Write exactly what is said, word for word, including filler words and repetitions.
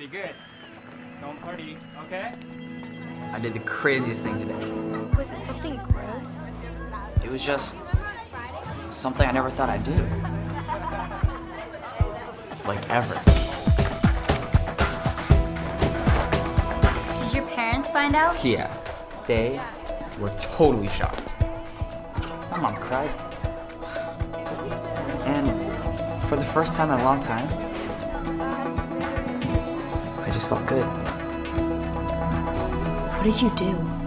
Be good. Don't party, okay? I did the craziest thing today. Was it something gross? It was just something I never thought I'd do. Like, ever. Did your parents find out? Yeah, they were totally shocked. My mom cried. And for the first time in a long time, I just felt good. What did you do?